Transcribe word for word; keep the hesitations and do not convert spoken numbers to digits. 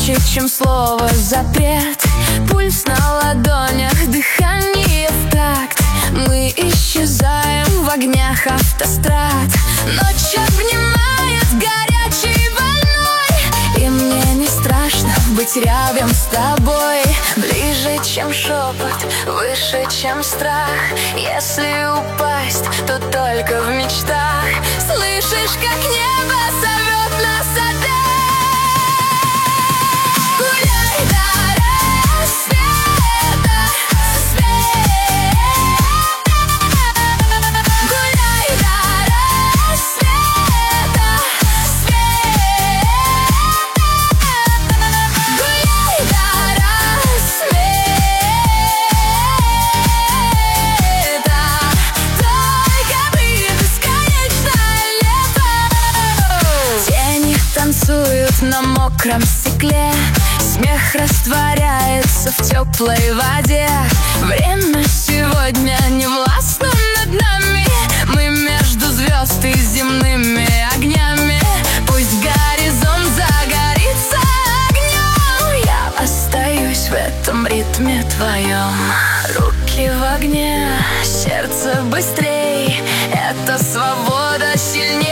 Громче, чем слово запрет. Пульс на ладонях, дыхание в такт. Мы исчезаем в огнях автострад. Ночь обнимает горячей волной, и мне не страшно быть рядом с тобой. Ближе, чем шепот, выше, чем страх. Если упасть, то только в мечтах. Слышишь, как небо зовет нас опять? Гуляй до рассвета, свет. Гуляй до рассвета, свет. Гуляй до рассвета, только мы бесконечно лето. Тени танцуют на мокром стекле. Смех растворяется в теплой воде. Время сегодня не властно над нами. Мы между звезд и земными огнями. Пусть горизонт загорится огнем, я остаюсь в этом ритме твоем. Руки в огне, сердце быстрей. Это свобода сильнее.